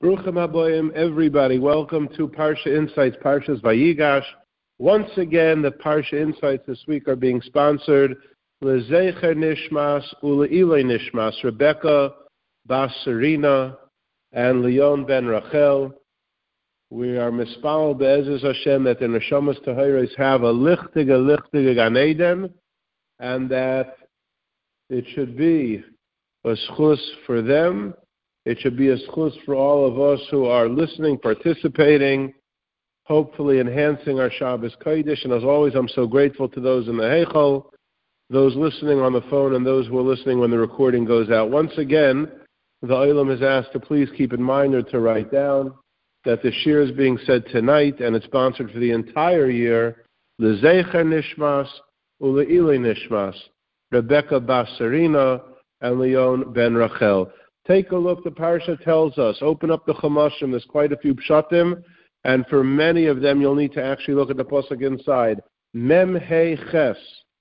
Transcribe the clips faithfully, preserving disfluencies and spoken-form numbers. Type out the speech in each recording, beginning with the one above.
Bruchim Haboyim, everybody. Welcome to Parsha Insights, Parshas Vayigash. Once again, the Parsha Insights this week are being sponsored L'Zecher Nishmas U'Le'ilei Nishmas, Rebecca Bas Serena and Leon Ben Rachel. We are mispal be'ezus Hashem that the Neshamas Tahiris have a lichtige, lichtige Gan Eden, and that it should be a schus for them. It should be a schus for all of us who are listening, participating, hopefully enhancing our Shabbos Kodesh. And as always, I'm so grateful to those in the Heichal, those listening on the phone, and those who are listening when the recording goes out. Once again, the Olam is asked to please keep in mind or to write down that the shir is being said tonight, and it's sponsored for the entire year, L'Zecher Nishmas U'Le'ilei Nishmas, Rebecca Bas Serena and Leon Ben Rachel. Take a look. The parsha tells us, open up the Chumashim. There's quite a few pshatim, and for many of them, you'll need to actually look at the pasuk inside. Mem Hei Ches.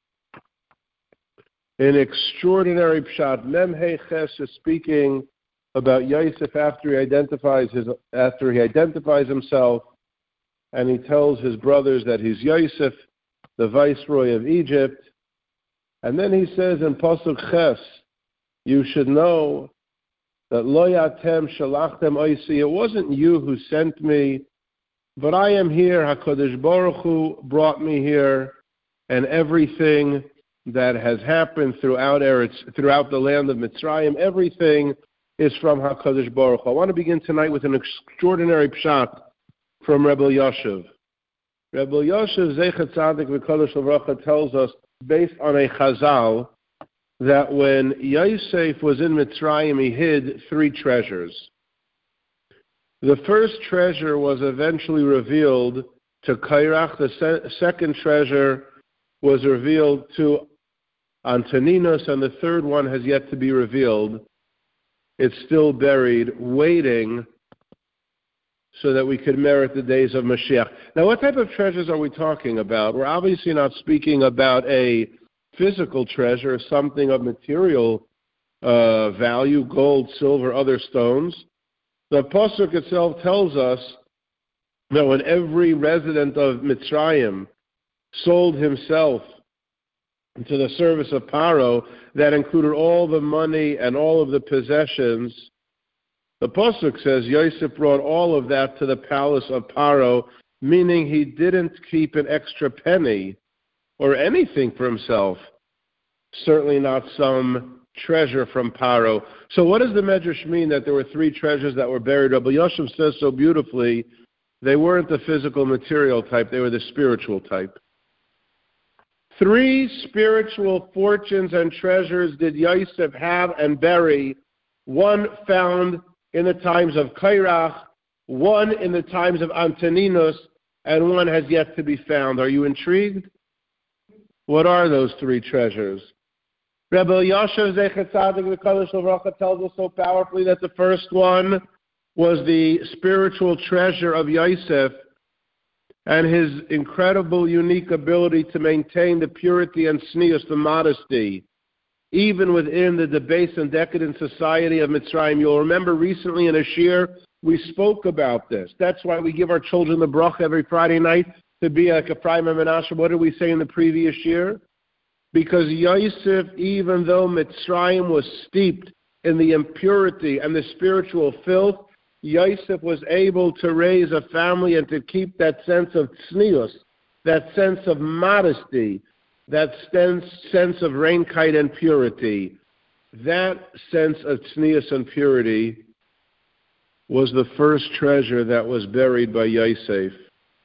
An extraordinary pshat. Mem Hei Ches is speaking about Yosef after he identifies his after he identifies himself, and he tells his brothers that he's Yosef, the viceroy of Egypt, and then he says in pasuk Ches, you should know that lo yatem shalachtem oisi, it wasn't you who sent me, but I am here. HaKadosh Baruch Hu brought me here, and everything that has happened throughout Eretz, throughout the land of Mitzrayim, everything is from HaKadosh Baruch Hu. I want to begin tonight with an extraordinary pshat from Rebbe Yoshev. Rebbe Yoshev Zecher Tzadik V'Kodesh L'Vracha tells us, based on a Chazal, that when Yosef was in Mitzrayim, he hid three treasures. The first treasure was eventually revealed to Kairach. The se- second treasure was revealed to Antoninos, and the third one has yet to be revealed. It's still buried, waiting so that we could merit the days of Mashiach. Now, what type of treasures are we talking about? We're obviously not speaking about a physical treasure, something of material uh, value, gold, silver, other stones. The pasuk itself tells us that when every resident of Mitzrayim sold himself to the service of Paro, that included all the money and all of the possessions, the pasuk says Yosef brought all of that to the palace of Paro, meaning he didn't keep an extra penny or anything for himself, certainly not some treasure from Paro. So what does the Medrash mean that there were three treasures that were buried? Rabbi Yoshev says so beautifully, they weren't the physical material type, they were the spiritual type. Three spiritual fortunes and treasures did Yosef have and bury, one found in the times of Kairach, one in the times of Antoninos, and one has yet to be found. Are you intrigued? What are those three treasures? Rebbe Yoshev Zecher Tzadik V'Kodesh L'Vracha tells us so powerfully that the first one was the spiritual treasure of Yosef and his incredible, unique ability to maintain the purity and tznius, the modesty, even within the debased and decadent society of Mitzrayim. You'll remember recently in a shir, we spoke about this. That's why we give our children the bracha every Friday night, to be like a Ephraim and Menashe. What did we say in the previous year? Because Yosef, even though Mitzrayim was steeped in the impurity and the spiritual filth, Yosef was able to raise a family and to keep that sense of tznius, that sense of modesty, that sense, sense of reinkite and purity. That sense of tznius and purity was the first treasure that was buried by Yosef.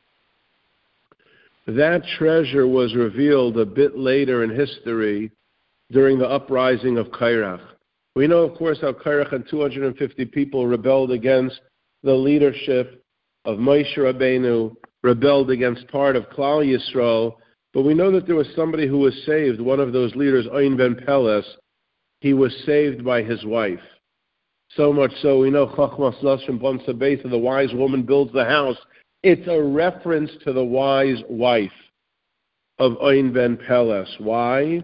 That treasure was revealed a bit later in history during the uprising of Kairach. We know, of course, how Kairach and two hundred fifty people rebelled against the leadership of Moshe Rabbeinu, rebelled against part of Klal Yisrael, but we know that there was somebody who was saved, one of those leaders, Oin ben Peles. He was saved by his wife. So much so, we know Chachmas Lashon Bonsa Beitha, the wise woman builds the house. It's a reference to the wise wife of Oin ben Peles. Why?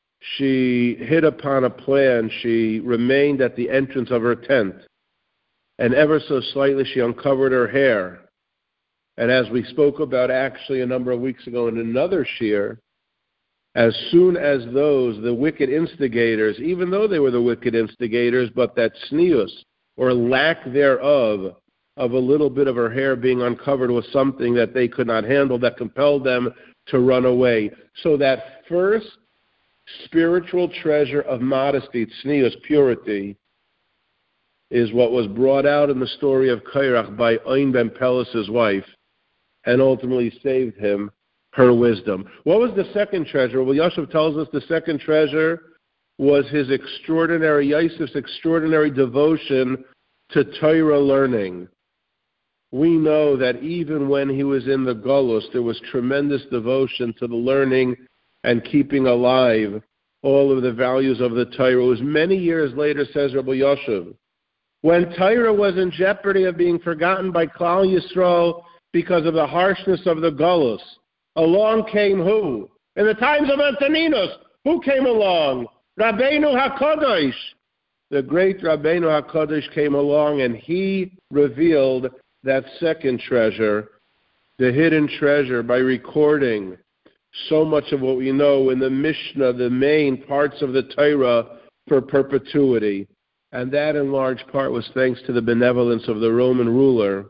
She hit upon a plan. She remained at the entrance of her tent. and ever so slightly she uncovered her hair. And as we spoke about actually a number of weeks ago in another shiur, as soon as those, the wicked instigators, even though they were the wicked instigators, but that sneus, or lack thereof, of a little bit of her hair being uncovered was something that they could not handle, that compelled them to run away. So that first spiritual treasure of modesty, tznius, purity, is what was brought out in the story of Kairach by Oin ben Pelas's wife, and ultimately saved him her wisdom. What was the second treasure? Well, Yosef tells us the second treasure was his extraordinary, Yosef's extraordinary devotion to Torah learning. We know that even when he was in the Golus, there was tremendous devotion to the learning and keeping alive all of the values of the Torah. It was many years later, says Rabbi Yosef, when Torah was in jeopardy of being forgotten by Klal Yisrael because of the harshness of the Golus, along came who? In the times of Antoninus, who came along? Rabbeinu HaKadosh. The great Rabbeinu HaKadosh came along, and he revealed that second treasure, the hidden treasure, by recording so much of what we know in the Mishnah, the main parts of the Torah, for perpetuity. And that, in large part, was thanks to the benevolence of the Roman ruler,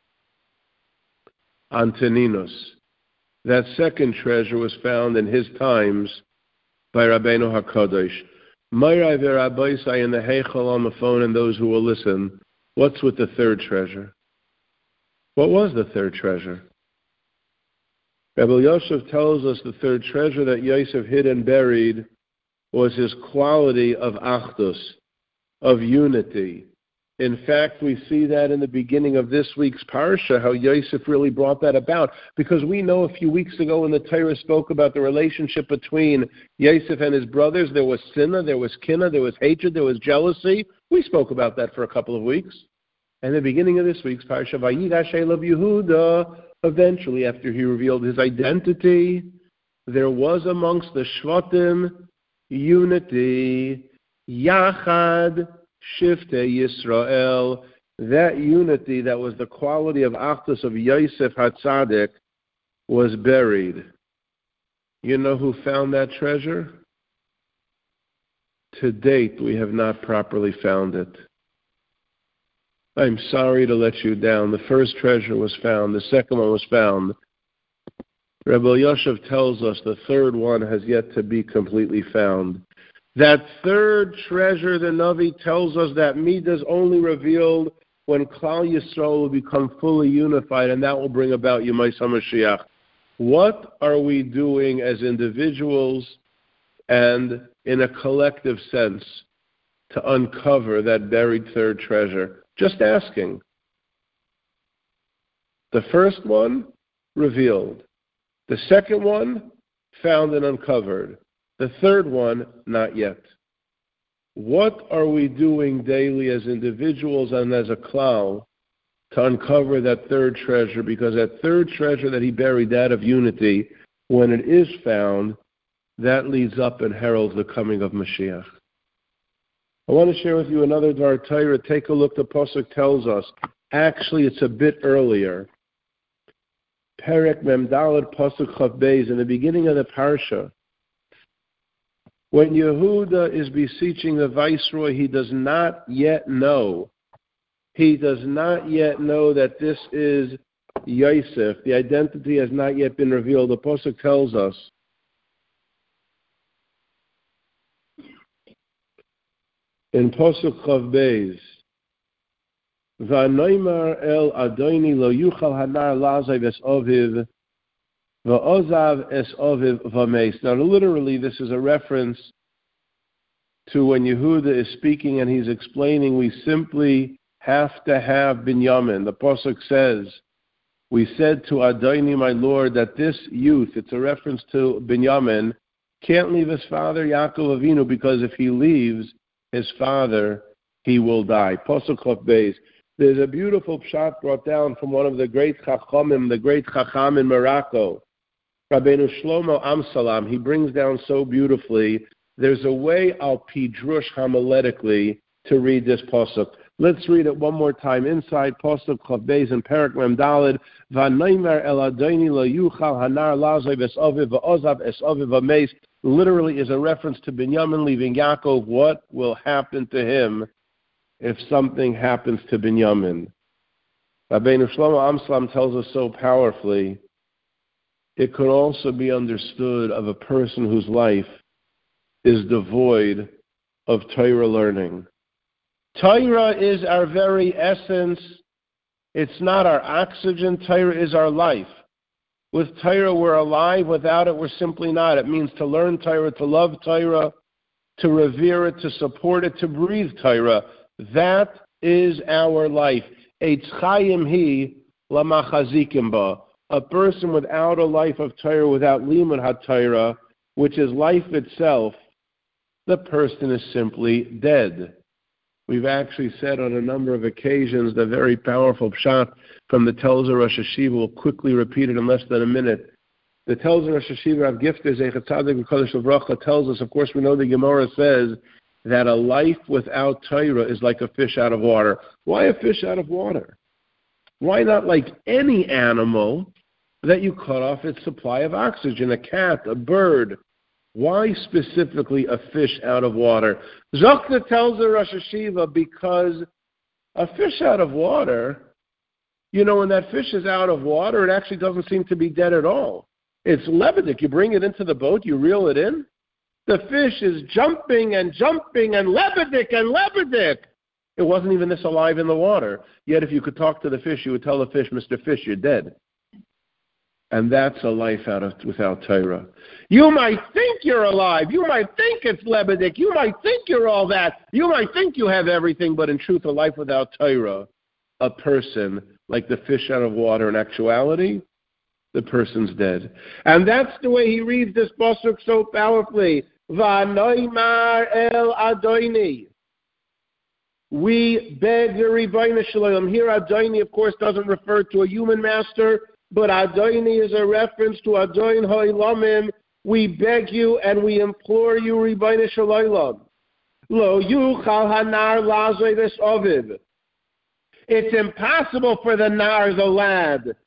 Antoninus. That second treasure was found in his times by Rabbeinu HaKadosh. Mayrai v'Rabbaisai in the Heichal on the phone and those who will listen. What's with the third treasure? What was the third treasure? Rabbi Yosef tells us the third treasure that Yosef hid and buried was his quality of achdus, of unity. In fact, we see that in the beginning of this week's parsha, how Yosef really brought that about. Because we know a few weeks ago when the Torah spoke about the relationship between Yosef and his brothers, there was sinna, there was kinna, there was hatred, there was jealousy. We spoke about that for a couple of weeks. And the beginning of this week's parsha, Vayigash Elav Yehuda, eventually after he revealed his identity, there was amongst the Shvatim unity, Yachad Shiftei Yisrael, that unity that was the quality of Achdus of Yosef HaTzadik was buried. You know who found that treasure? To date, we have not properly found it. I'm sorry to let you down. The first treasure was found. The second one was found. Rebbe Yosef tells us the third one has yet to be completely found. That third treasure, the Navi tells us that Midah is only revealed when Klal Yisrael will become fully unified, and that will bring about Yemais HaMashiach. What are we doing as individuals and in a collective sense to uncover that buried third treasure? Just asking. The first one, revealed. The second one, found and uncovered. The third one, not yet. What are we doing daily as individuals and as a klal to uncover that third treasure? Because that third treasure that he buried, that of unity, when it is found, that leads up and heralds the coming of Mashiach. I want to share with you another Dvar Torah. Take a look. The Pasuk tells us. Actually, it's a bit earlier. Perek Mem Daled Pasuk Chav Beis, in the beginning of the parsha. When Yehuda is beseeching the viceroy, he does not yet know. He does not yet know that this is Yosef. The identity has not yet been revealed. The Pasuk tells us. In Pasuk Chav Beis, V'anoimar el Adoni lo yuchal hanar lazav es oviv, v'ozav es oviv v'meis. Now, literally, this is a reference to when Yehuda is speaking and he's explaining we simply have to have Binyamin. The Pasuk says, we said to Adoni, my Lord, that this youth, it's a reference to Binyamin, can't leave his father Yaakov Avinu, because if he leaves his father, he will die. Pasuk Chav Beis. There's a beautiful pshat brought down from one of the great Chachamim, the great Chacham in Morocco, Rabbeinu Shlomo Amsalam. He brings down so beautifully. There's a way al pidrush homiletically to read this pasuk. Let's read it one more time. Inside Pasuk Chav Beis and Perek Mem Daled, V'naimer el Adoni lo yuchal hanar lazoi v'esaviv v'ozav esaviv v'meis, literally is a reference to Binyamin leaving Yaakov. What will happen to him if something happens to Binyamin? Rabbeinu Shlomo Amslam tells us so powerfully, it could also be understood of a person whose life is devoid of Torah learning. Torah is our very essence. It's not our oxygen. Torah is our life. With Torah, we're alive. Without it, we're simply not. It means to learn Torah, to love Torah, to revere it, to support it, to breathe Torah. That is our life. Eitz chayim hi lamachazikim ba. A person without a life of Torah, without limud ha-Torah, which is life itself, the person is simply dead. We've actually said on a number of occasions the very powerful pshat from the Telzer Rosh Hashiva. We'll quickly repeat it in less than a minute. The Telzer Rosh Hashiva Rav Gifter Zeichat Tzadik V'Kodesh L'Bracha tells us, of course we know the Gemara says, that a life without Torah is like a fish out of water. Why a fish out of water? Why not like any animal that you cut off its supply of oxygen, a cat, a bird? Why specifically a fish out of water? Zokta tells the Rosh Hashiva because a fish out of water, you know, when that fish is out of water, it actually doesn't seem to be dead at all. It's lebedik. You bring it into the boat, you reel it in. The fish is jumping and jumping and lebedik and lebedik. It wasn't even this alive in the water. Yet if you could talk to the fish, you would tell the fish, Mister Fish, you're dead. And that's a life out of without Torah. You might think you're alive. You might think it's lebedik. You might think you're all that. You might think you have everything, but in truth, a life without Torah, a person, like the fish out of water in actuality, the person's dead. And that's the way he reads this pasuk so powerfully. V'noimar el Adoni. We beg the Ribono Shel Olam. Here, Adoni, of course, doesn't refer to a human master, but Adoni is a reference to Adon Ha'olamim. We beg you and we implore you, Ribono Shel Olam. Lo yuchal hanar lazoi v'esaviv. It's impossible for the nar, the lad,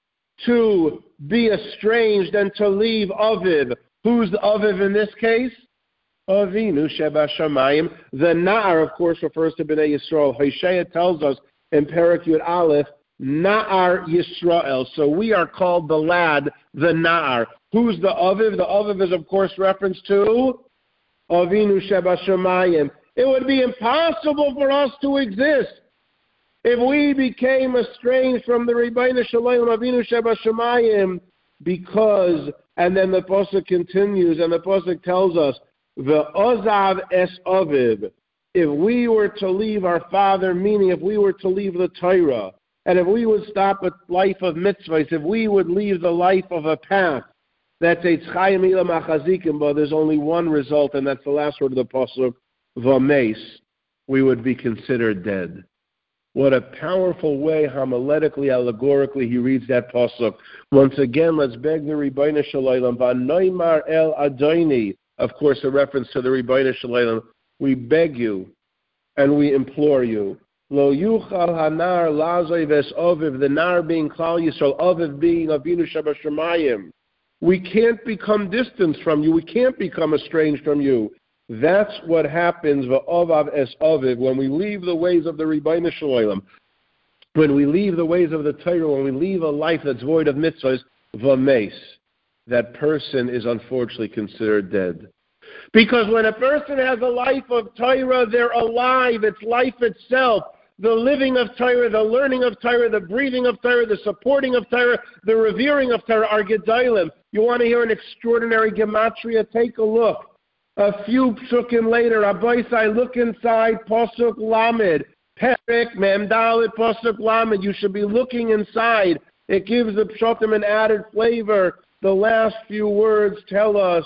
to be estranged and to leave Aviv. Who's the Aviv in this case? Avinu Sheba Shamayim. The nar, of course, refers to Bnei Yisrael. Hosea tells us in Perek Yud Aleph, Na'ar Yisrael. So we are called the lad, the Na'ar. Who's the Aviv? The Aviv is, of course, reference to Avinu Sheba Shamayim. It would be impossible for us to exist if we became estranged from the Ribono Shel Olam, Avinu Sheba Shamayim, because, and then the pasuk continues, and the pasuk tells us, Ve'ozav es Aviv. If we were to leave our father, meaning if we were to leave the Torah, and if we would stop a life of mitzvahs, if we would leave the life of a path, that's Eitz chayim hi lamachazikim, but there's only one result, and that's the last word of the pasuk, v'meis. We would be considered dead. What a powerful way, homiletically, allegorically, he reads that pasuk. Once again, let's beg the Ribono Shel Olam, v'noimar el Adoni. Of course, a reference to the Ribono Shel Olam. We beg you and we implore you. Lo yuchal hanar lazoi v'esaviv, the nar being Klal Yisrael, Aviv being Avinu Sheba Shamayim. We can't become distant from you. We can't become estranged from you. That's what happens v'ovav es Aviv, when we leave the ways of the Ribono Shel Olam, when we leave the ways of the Torah, when we leave a life that's void of mitzvahs, v'meis. That person is unfortunately considered dead. Because when a person has a life of Torah, they're alive. It's life itself. The living of Torah, the learning of Torah, the breathing of Torah, the supporting of Torah, the revering of Torah are Gedalim. You want to hear an extraordinary gematria? Take a look. A few psukim later, Abaisai, look inside Pasuk Lamed. Perek Mem Dalet Pasuk Lamed. You should be looking inside. It gives the pshatim an added flavor. The last few words tell us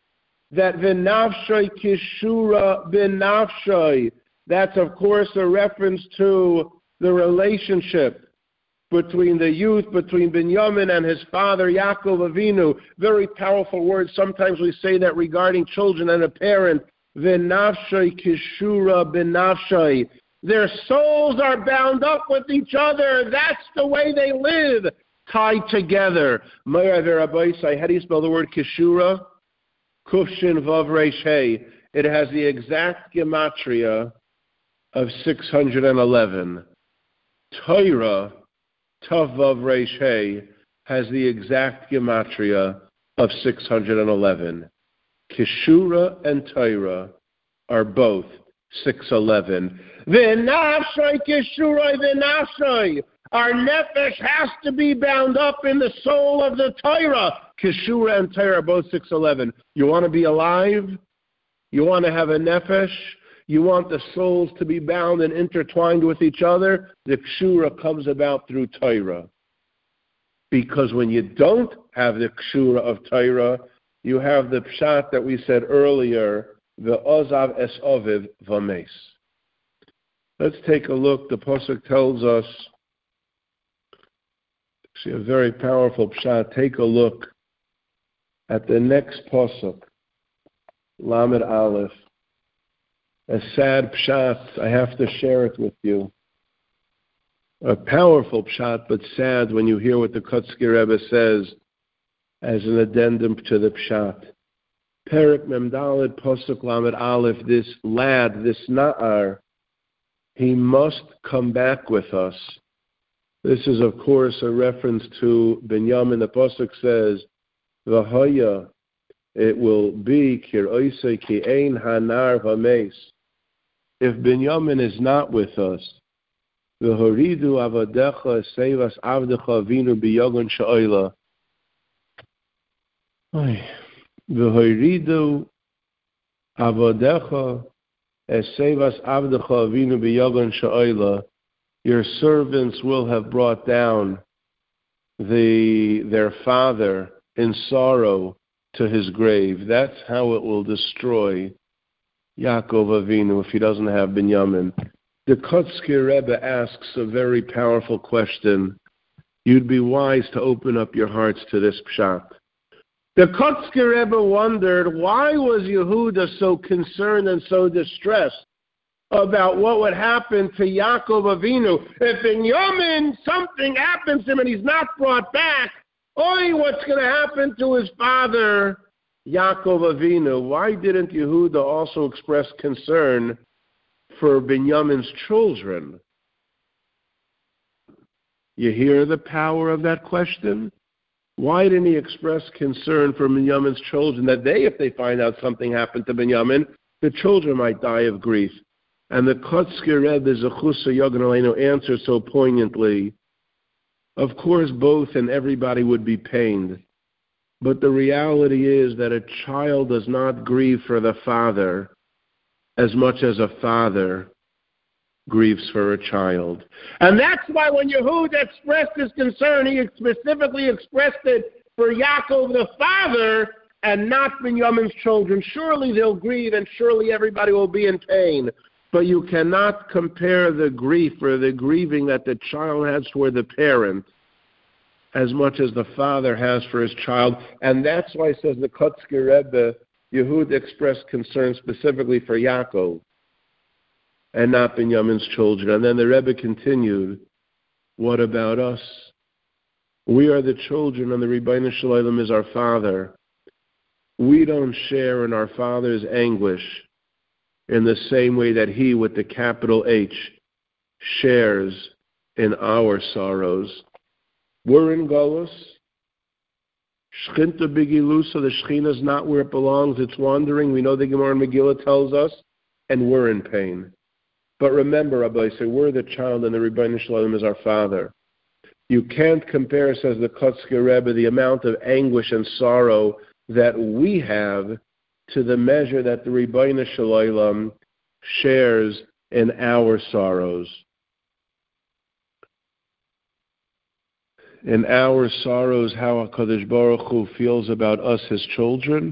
that v'nafshay kishura b'nafshay. That's, of course, a reference to the relationship between the youth, between Binyamin and his father, Yaakov Avinu. Very powerful words. Sometimes we say that regarding children and a parent. V'nafshay kishura b'nafshay. Their souls are bound up with each other. That's the way they live, tied together. How do you spell the word kishura? Kushin vav reish hey. It has the exact gematria of six hundred eleven. Torah, tav vav reish hey, has the exact gematria of six hundred eleven. Kishura and Torah are both six eleven. V'nafshay kishuroi v'nafshay. Our nefesh has to be bound up in the soul of the Torah. Kishura and Torah are both six eleven. You want to be alive? You want to have a nefesh? You want the souls to be bound and intertwined with each other? The kishura comes about through Torah. Because when you don't have the kshura of Torah, you have the pshat that we said earlier, the ozav es oviv vames. Let's take a look. The pasuk tells us, actually a very powerful pshat. Take a look at the next pasuk, Lamed Aleph. A sad pshat. I have to share it with you. A powerful pshat, but sad when you hear what the Kotzker Rebbe says as an addendum to the pshat. Perek Memdaled Posuk Lamed Aleph, this lad, this Na'ar, he must come back with us. This is, of course, a reference to Binyamin. The Posuk says, V'hoya, it will be, Kir oisei ki ein hanar v'meis. If Binyamin is not with us, V'horidu avadecha sevas avdecha vinu biyogon sha'oila. V'horidu avadecha sevas avdecha vinu biyogon sha'oila. Your servants will have brought down the their father in sorrow to his grave. That's how it will destroy Yaakov Avinu if he doesn't have Binyamin. The Kotzker Rebbe asks a very powerful question. You'd be wise to open up your hearts to this pshat. The Kotzker Rebbe wondered, why was Yehuda so concerned and so distressed about what would happen to Yaakov Avinu? If Binyamin, something happens to him and he's not brought back, oi, what's going to happen to his father, Yaakov Avinu? Why didn't Yehuda also express concern for Binyamin's children? You hear the power of that question? Why didn't he express concern for Binyamin's children, that they, if they find out something happened to Binyamin, the children might die of grief? And the Kotzker Rebbe Zechusa Yogan Aleinu answers so poignantly, of course both and everybody would be pained, but the reality is that a child does not grieve for the father as much as a father grieves for a child. And that's why when Yehuda expressed his concern, he specifically expressed it for Yaakov the father and not Binyamin's children. Surely they'll grieve and surely everybody will be in pain. But you cannot compare the grief or the grieving that the child has toward the parent as much as the father has for his child. And that's why, says the Kotzker Rebbe, Yehuda expressed concern specifically for Yaakov and not Binyamin's children. And then the Rebbe continued, what about us? We are the children and the Ribbono Shel Olam is our father. We don't share in our father's anguish in the same way that he, with the capital H, shares in our sorrows. We're in Golus. Shchinta Bigilusa, the Shechina is not where it belongs, it's wandering. We know the Gemara in Megillah tells us, and we're in pain. But remember, Rabbi, say we're the child and the Ribbono Shel Olam is our father. You can't compare, says the Kotzker Rebbe, the amount of anguish and sorrow that we have to the measure that the Ribbono Shel Olam shares in our sorrows. In our sorrows, how HaKadosh Baruch Hu feels about us, his children,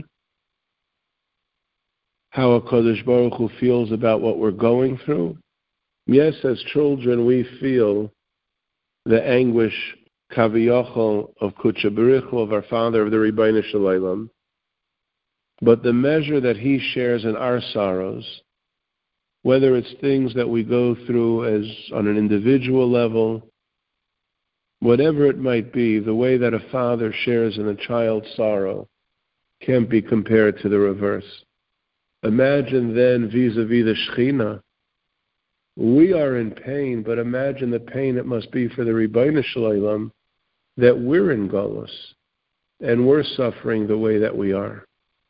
how HaKadosh Baruch Hu feels about what we're going through. Yes, as children, we feel the anguish, kaviyachol, of Kudsha B'richu, of our Father, of the Ribbono Shel Olam. But the measure that he shares in our sorrows, whether it's things that we go through as on an individual level, whatever it might be, the way that a father shares in a child's sorrow can't be compared to the reverse. Imagine then vis-a-vis the Shekhinah. We are in pain, but imagine the pain it must be for the Ribbono Shel Olam that we're in Golus and we're suffering the way that we are.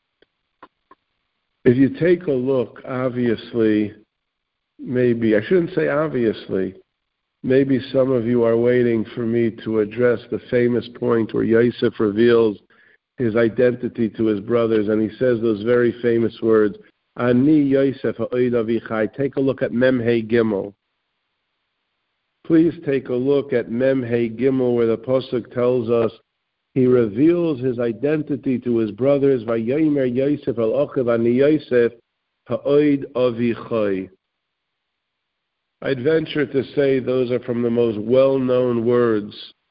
If you take a look, obviously, maybe, I shouldn't say obviously, maybe some of you are waiting for me to address the famous point where Yosef reveals his identity to his brothers, and he says those very famous words, Ani Yosef ha'oid avichai. Take a look at Mem Hey Gimel. Please take a look at Mem Hey Gimel, where the Pasuk tells us he reveals his identity to his brothers. Vayomer Yosef al Achiv Ani Yosef ha'oid avichai. I'd venture to say those are from the most well-known words.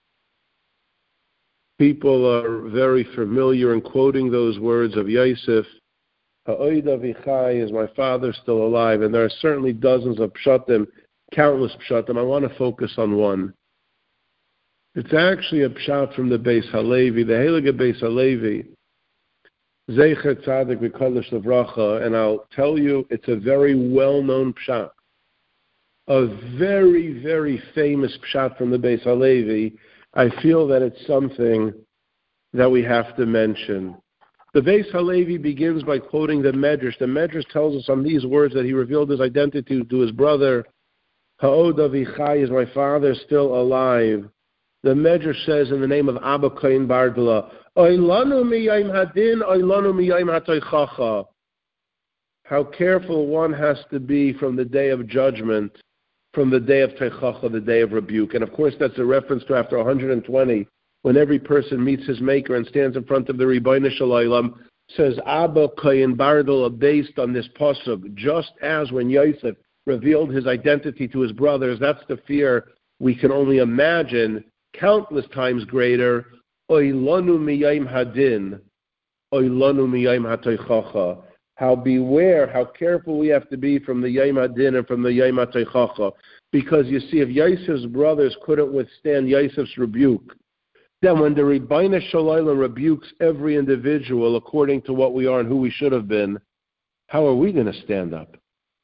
People are very familiar in quoting those words of Yosef. Ha'oid avichai, is my father still alive? And there are certainly dozens of pshatim, countless pshatim. I want to focus on one. It's actually a pshat from the Beis Halevi, the Heilige Beis Halevi, Zecher Tzadik V'Kodesh Livracha, and I'll tell you, it's a very well-known pshat. A very, very famous pshat from the Beis Halevi. I feel that it's something that we have to mention. The Beis Halevi begins by quoting the Medrash. The Medrash tells us on these words that he revealed his identity to his brother. Ha'od avichai, is my father still alive? The Medrash says in the name of Abba Kohen Bardala, Oilanu miyayim hadin, oilanu miyayim hatoichacha. How careful one has to be from the day of judgment, from the day of Teichacha, the day of rebuke. And of course that's a reference to after one hundred twenty, when every person meets his maker and stands in front of the Ribbono Shel Olam, says Abba Kohen Bardala, based on this pasuk, just as when Yosef revealed his identity to his brothers, that's the fear we can only imagine, countless times greater. Oilanu miyayim hadin, oilanu miyayim hatoichacha. How beware, how careful we have to be from the Yom Hadin and from the Yom HaTeichacha. Because you see, if Yosef's brothers couldn't withstand Yosef's rebuke, then when the Ribbono Shel Olam rebukes every individual according to what we are and who we should have been, how are we going to stand up?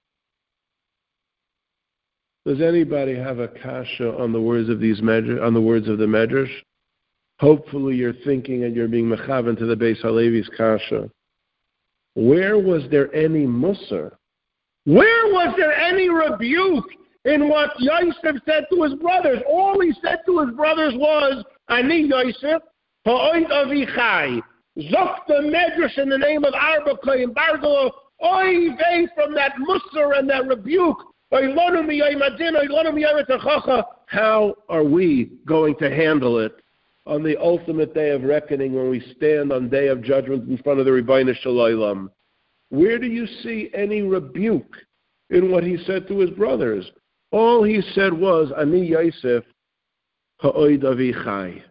Does anybody have a kasha on the words of these medrash, on the words of the Medrash? Hopefully you're thinking and you're being mechavan to the Beis Halevi's kasha. Where was there any musar? Where was there any rebuke in what Yosef said to his brothers? All he said to his brothers was, Ani Yosef, ha'oid avichai. Zok the Medrash in the name of Arba Kohen Bardala, oy vey from that musar and that rebuke. How are we going to handle it on the ultimate day of reckoning when we stand on day of judgment in front of the Ribbono Shel Olam? Where do you see any rebuke in what he said to his brothers? All he said was, Ani Yosef ha'oid avichai.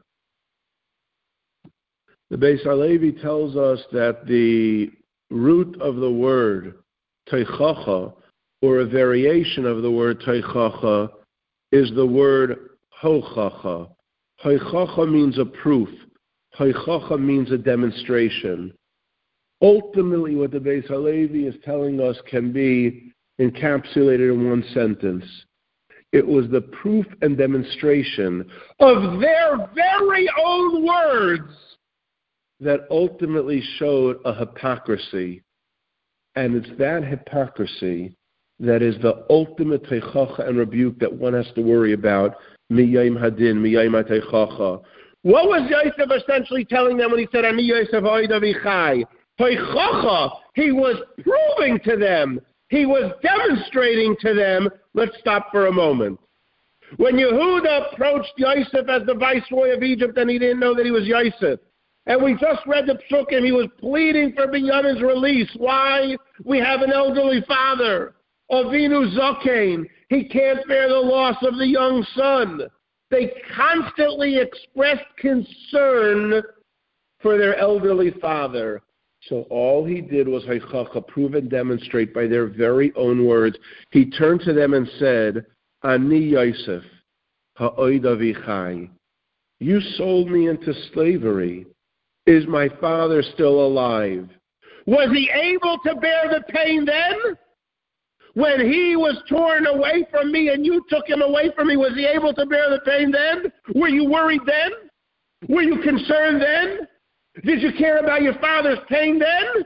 The Beis Halevi tells us that the root of the word teichacha, or a variation of the word teichacha, is the word hochacha. Hochacha means a proof. Hochacha means a demonstration. Ultimately, what the Beis Halevi is telling us can be encapsulated in one sentence. It was the proof and demonstration of their very own words that ultimately showed a hypocrisy. And it's that hypocrisy that is the ultimate teichacha and rebuke that one has to worry about. Miyayim hadin, miyayim teichacha. What was Yosef essentially telling them when he said, Ani Yosef ha'oid avichai? Teichacha. He was proving to them. He was demonstrating to them. Let's stop for a moment. When Yehuda approached Yosef as the viceroy of Egypt and he didn't know that he was Yosef, and we just read the psukim, he was pleading for Binyamin's release. Why? We have an elderly father. Avinu Zakein, he can't bear the loss of the young son. They constantly expressed concern for their elderly father. So all he did was Haychacha, prove and demonstrate by their very own words. He turned to them and said, Ani Yosef, ha'oid avichai. You sold me into slavery. Is my father still alive? Was he able to bear the pain then? When he was torn away from me and you took him away from me, was he able to bear the pain then? Were you worried then? Were you concerned then? Did you care about your father's pain then?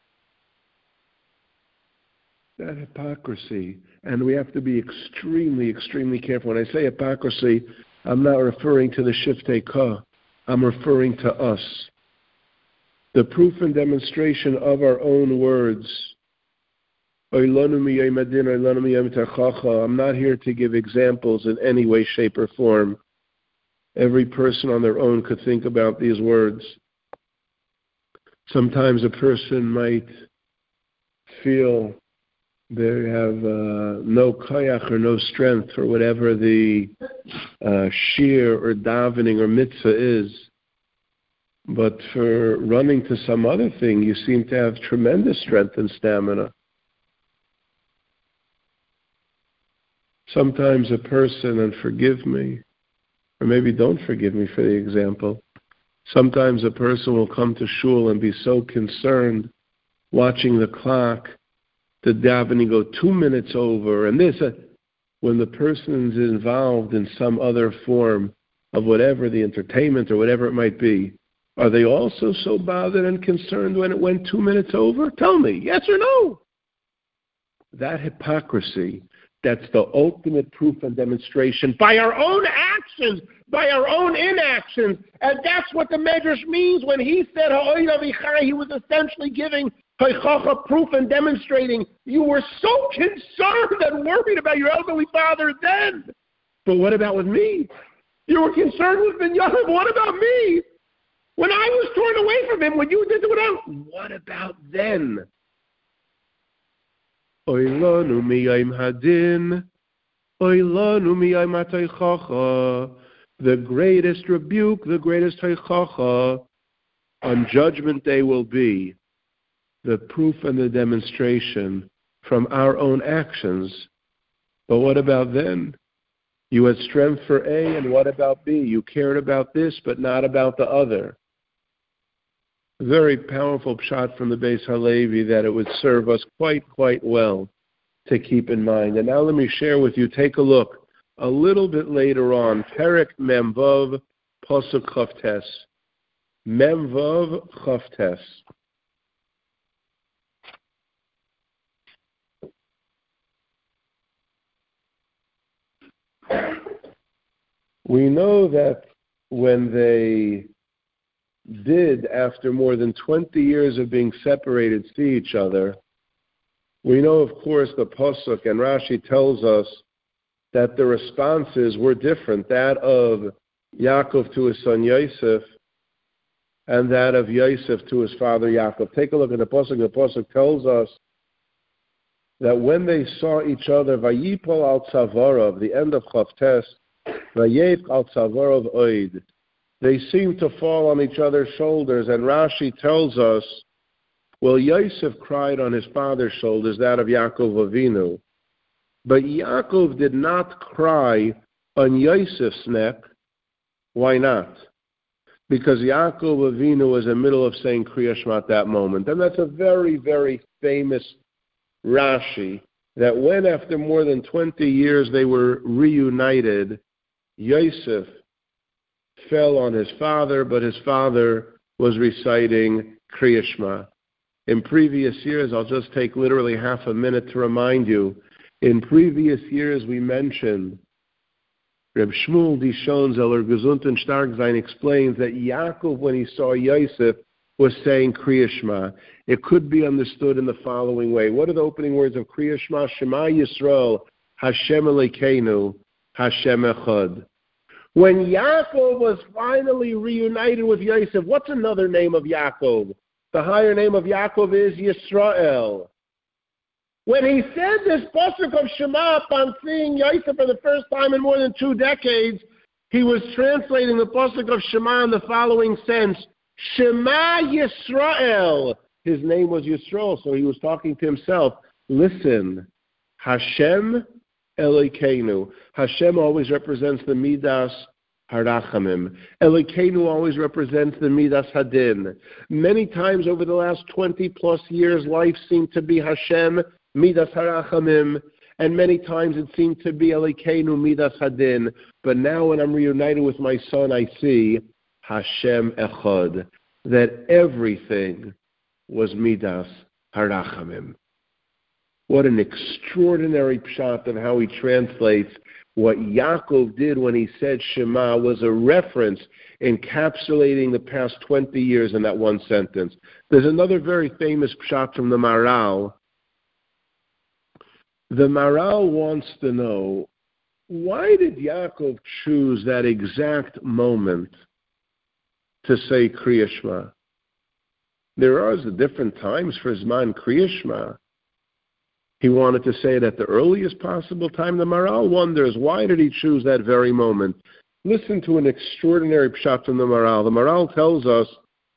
That hypocrisy. And we have to be extremely, extremely careful. When I say hypocrisy, I'm not referring to the Shiftei Ka. I'm referring to us. The proof and demonstration of our own words. I'm not here to give examples in any way, shape, or form. Every person on their own could think about these words. Sometimes a person might feel they have uh, no koyach or no strength for whatever the uh, shir or davening or mitzvah is. But for running to some other thing, you seem to have tremendous strength and stamina. Sometimes a person, and forgive me, or maybe don't forgive me for the example, sometimes a person will come to shul and be so concerned watching the clock, the davening go two minutes over, and this, uh, when the person is involved in some other form of whatever the entertainment or whatever it might be, are they also so bothered and concerned when it went two minutes over? Tell me, yes or no? That hypocrisy, that's the ultimate proof and demonstration by our own actions, by our own inactions. And that's what the Medrash means when he said, Ha'oid avichai, he was essentially giving Haychacha proof and demonstrating you were so concerned and worried about your elderly father then. But what about with me? You were concerned with Binyamin. What about me? When I was torn away from him, when you did what else? What about then? Oy lanu miyayim hadin, oy lanu miyayim hataychacha. The greatest rebuke, the greatest haychacha on Judgment Day will be the proof and the demonstration from our own actions. But what about then? You had strength for A, and what about B? You cared about this, but not about the other. Very powerful shot from the Beis Halevi that it would serve us quite, quite well to keep in mind. And now let me share with you, take a look a little bit later on, Perek Memvav Pasuk Chavtes. Memvav Chavtes. We know that when they did, after more than twenty years of being separated, see each other, we know, of course, the Pasuk, and Rashi tells us that the responses were different, that of Yaakov to his son Yosef and that of Yosef to his father Yaakov. Take a look at the Pasuk. The Pasuk tells us that when they saw each other, Vayipol al Tzavarav, the end of Chavtes, Vayep al Tzavarav Oid, they seemed to fall on each other's shoulders, and Rashi tells us, well, Yosef cried on his father's shoulders, that of Yaakov Avinu, but Yaakov did not cry on Yosef's neck. Why not? Because Yaakov Avinu was in the middle of saying Kriya Shema at that moment, and that's a very, very famous Rashi, that when after more than twenty years they were reunited, Yosef fell on his father, but his father was reciting Kriya Shema. In previous years, I'll just take literally half a minute to remind you, in previous years we mentioned, Reb Shmuel Dishonzeller, Gesund und Stark Sein, explains that Yaakov, when he saw Yosef, was saying Kriya Shema. It could be understood in the following way. What are the opening words of Kriya Shema? Shema Yisrael, Hashem Elokeinu, Hashem Echad. When Yaakov was finally reunited with Yosef, what's another name of Yaakov? The higher name of Yaakov is Yisrael. When he said this pasuk of Shema upon seeing Yosef for the first time in more than two decades, he was translating the pasuk of Shema in the following sense: Shema Yisrael, his name was Yisrael, so he was talking to himself. Listen, Hashem Elokeinu. Hashem always represents the Midas Harachamim. Elokeinu always represents the Midas Hadin. Many times over the last twenty plus years, life seemed to be Hashem, Midas Harachamim, and many times it seemed to be Elokeinu, Midas Hadin. But now when I'm reunited with my son, I see Hashem Echad, that everything was Midas Harachamim. What an extraordinary pshat of how he translates what Yaakov did when he said Shema was a reference encapsulating the past twenty years in that one sentence. There's another very famous pshat from the Maharal. The Maharal wants to know, why did Yaakov choose that exact moment to say Kriya Shema? There are different times for Zman Kriya Shema. He wanted to say it at the earliest possible time. The Maharal wonders, why did he choose that very moment? Listen to an extraordinary pshat from the Maharal. The Maharal tells us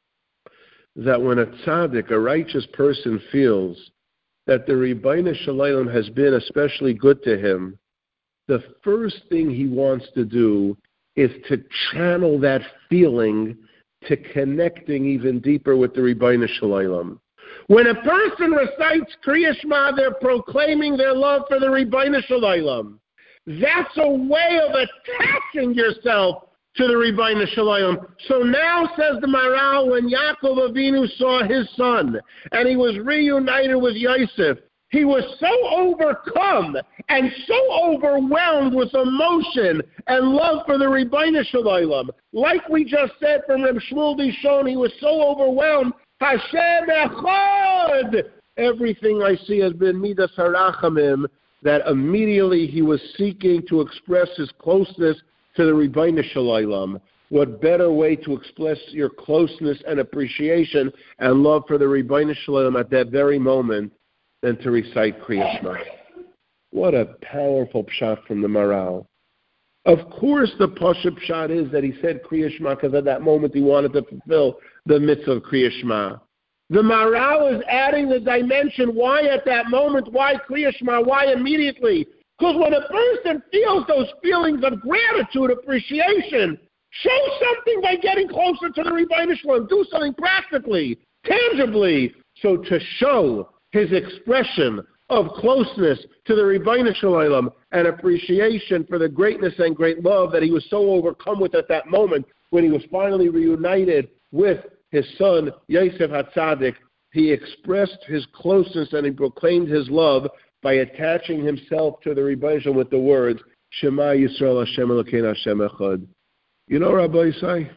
that when a tzaddik, a righteous person, feels that the Ribbono Shel Olam has been especially good to him, the first thing he wants to do is to channel that feeling to connecting even deeper with the Ribbono Shel Olam. When a person recites Kriya Shema, they're proclaiming their love for the Ribbono Shel Olam. That's a way of attaching yourself to the Ribbono Shel Olam. So now, says the Maharal, when Yaakov Avinu saw his son and he was reunited with Yosef, he was so overcome and so overwhelmed with emotion and love for the Ribbono Shel Olam. Like we just said from Reb Shmuel Dishon, he was so overwhelmed. Hashem Echad! Everything I see has been Midas Harachamim, that immediately he was seeking to express his closeness to the Ribbono Shel Olam. What better way to express your closeness and appreciation and love for the Ribbono Shel Olam at that very moment than to recite Kriya Shema? What a powerful pshat from the Maharal. Of course, the Pasha pshat is that he said Kriya Shema because at that moment he wanted to fulfill the mitzvah of Kriya Shema. The Maharal is adding the dimension, why at that moment, why Kriya Shema, why immediately? Because when a person feels those feelings of gratitude, appreciation, show something by getting closer to the Ribbono Shel Olam. Do something practically, tangibly. So to show his expression of closeness to the Ribbono Shel Olam and appreciation for the greatness and great love that he was so overcome with at that moment when he was finally reunited with his son, Yosef HaTzadik, he expressed his closeness and he proclaimed his love by attaching himself to the Ribbono Shel Olam with the words, Shema Yisrael Hashem Elokeinu Hashem Echad. You know, Rabbi Isai,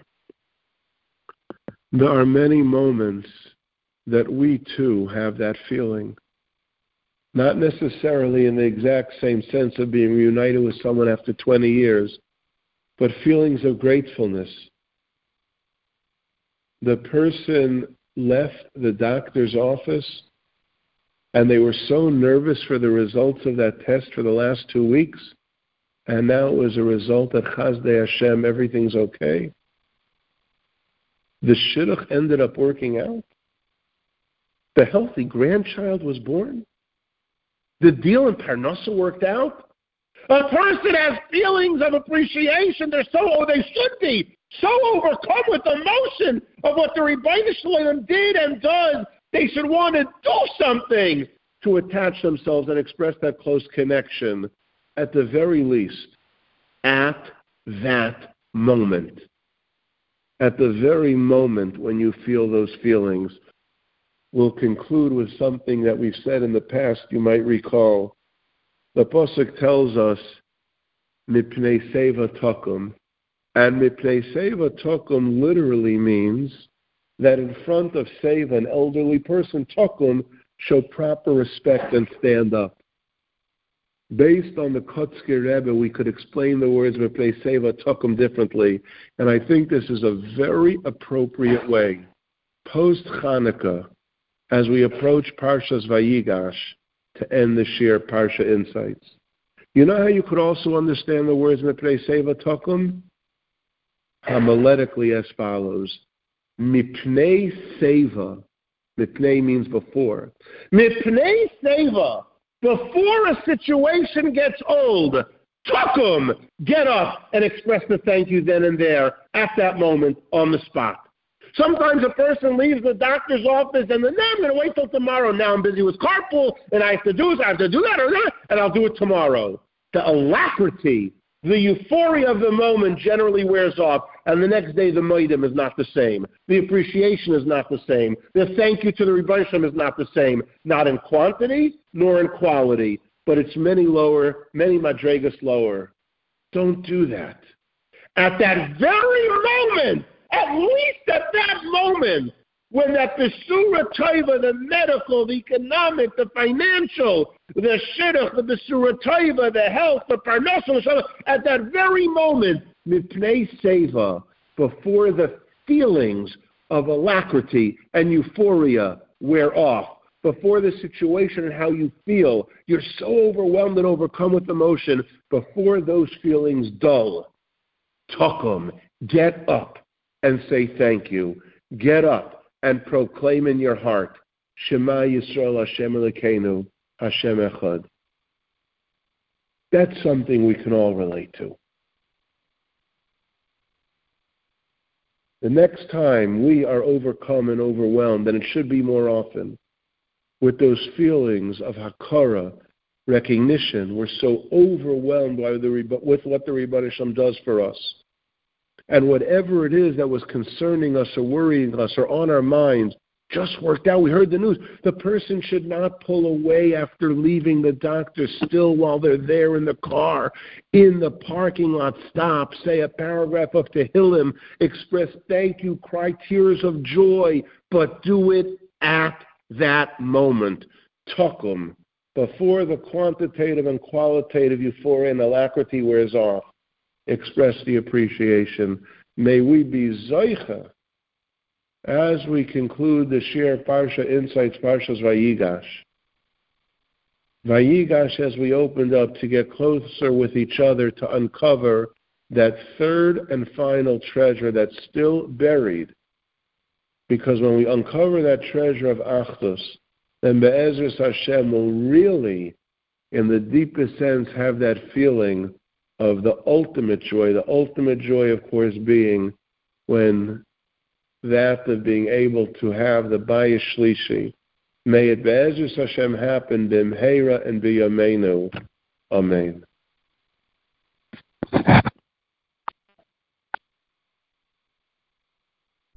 there are many moments that we too have that feeling. Not necessarily in the exact same sense of being reunited with someone after twenty years, but feelings of gratefulness. The person left the doctor's office and they were so nervous for the results of that test for the last two weeks, and now it was a result that Chazdei Hashem, everything's okay. The shidduch ended up working out. The healthy grandchild was born. The deal in Parnassa worked out. A person has feelings of appreciation. They're so, or they should be, so overcome with emotion of what the Ribbono Shel Olam did and does, they should want to do something to attach themselves and express that close connection, at the very least, at that moment. At the very moment when you feel those feelings. We'll conclude with something that we've said in the past, you might recall. The Pasuk tells us, Mipnei Seva Takum. And Mipnei Seva Takum literally means that in front of Seva, an elderly person, Takum, show proper respect and stand up. Based on the Kotzker Rebbe, we could explain the words Mipnei Seva Takum differently. And I think this is a very appropriate way, post-Chanukah, as we approach Parshas Vayigash, to end the Shir Parsha Insights. You know how you could also understand the words Mipnei Seva Takum? Homiletically as follows. Mipnei Seva Mipnei means before. Mipnei seva, before a situation gets old, tukum, get up and express the thank you then and there, at that moment, on the spot. Sometimes a person leaves the doctor's office and then, I'm going to wait till tomorrow. Now I'm busy with carpool and I have to do this, I have to do that or that, and I'll do it tomorrow. The alacrity, the euphoria of the moment generally wears off, and the next day the moedim is not the same. The appreciation is not the same. The thank you to the Rebbeinu Shalom is not the same, not in quantity nor in quality, but it's many lower, many madregas lower. Don't do that. At that very moment, at least at that moment, when that Besura Taiva, the medical, the economic, the financial, the shidduch, the Besura Taiva, the health, the parnasa, at that very moment, Mipnei Seva, before the feelings of alacrity and euphoria wear off, before the situation and how you feel, you're so overwhelmed and overcome with emotion, before those feelings dull, tukum, get up and say thank you. Get up and proclaim in your heart, Shema Yisrael Hashem Elokeinu, Hashem Echad. That's something we can all relate to. The next time we are overcome and overwhelmed, and it should be more often, with those feelings of hakara, recognition, we're so overwhelmed by the, with what the Rebbeinu Shalom does for us. And whatever it is that was concerning us or worrying us or on our minds just worked out. We heard the news. The person should not pull away after leaving the doctor still while they're there in the car, in the parking lot. Stop, say a paragraph of Tehillim, express thank you, cry tears of joy, but do it at that moment. Tukum, before the quantitative and qualitative euphoria and alacrity wears off. Express the appreciation. May we be zoicha as we conclude the Shir Parsha Insights, Parshas Vayigash. Vayigash, as we opened up to get closer with each other to uncover that third and final treasure that's still buried. Because when we uncover that treasure of Achdus, then Be'ezras Hashem will really, in the deepest sense, have that feeling of the ultimate joy. The ultimate joy, of course, being when that of being able to have the Bayis Shlishi. May it Be'ezras Hashem happen b'mheira and b'yameinu. Amen.